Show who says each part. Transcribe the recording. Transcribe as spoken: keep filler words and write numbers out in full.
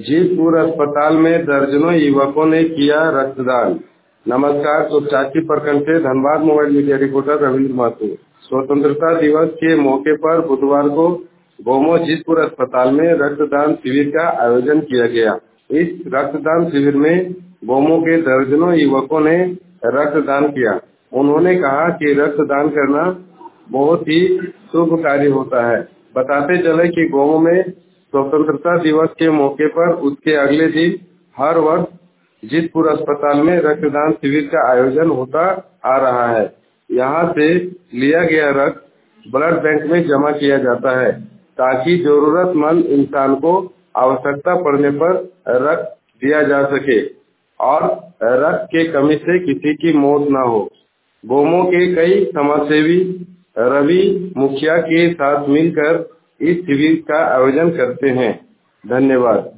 Speaker 1: जीतपुर अस्पताल में दर्जनों युवकों ने किया रक्तदान। नमस्कार, तो चाची प्रखंड से Dhanbad mobile media reporter Ravindra Mahato. स्वतंत्रता दिवस के मौके पर बुधवार को गोमो जीतपुर अस्पताल में रक्तदान शिविर का आयोजन किया गया। इस रक्तदान शिविर में गोमो के दर्जनों युवकों ने रक्तदान किया। उन्होंने कहा कि रक्तदान करना बहुत ही शुभ कार्य होता है। बताते चले कि गोमो में स्वतंत्रता दिवस के मौके पर उसके अगले दिन हर वर्ष जीतपुर अस्पताल में रक्तदान शिविर का आयोजन होता आ रहा है। यहाँ से लिया गया रक्त ब्लड बैंक में जमा किया जाता है ताकि जरूरतमंद इंसान को आवश्यकता पड़ने पर रक्त दिया जा सके और रक्त के कमी से किसी की मौत न हो। गोमो के कई समाजसेवी रवि मुखिया के साथ मिलकर इस शिविर का आयोजन करते हैं। धन्यवाद।